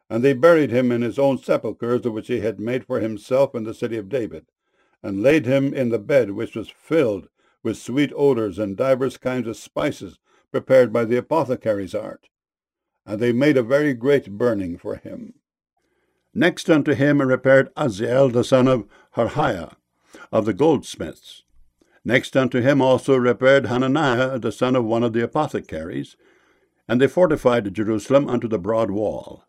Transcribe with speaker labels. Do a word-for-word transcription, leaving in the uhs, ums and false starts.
Speaker 1: And they buried him in his own sepulchres, which he had made for himself in the city of David, and laid him in the bed which was filled with sweet odors and divers kinds of spices prepared by the apothecary's art. And they made a very great burning for him. Next unto him repaired Uzziel the son of Harhaiah of the goldsmiths. Next unto him also repaired Hananiah the son of one of the apothecaries, and they fortified Jerusalem unto the broad wall.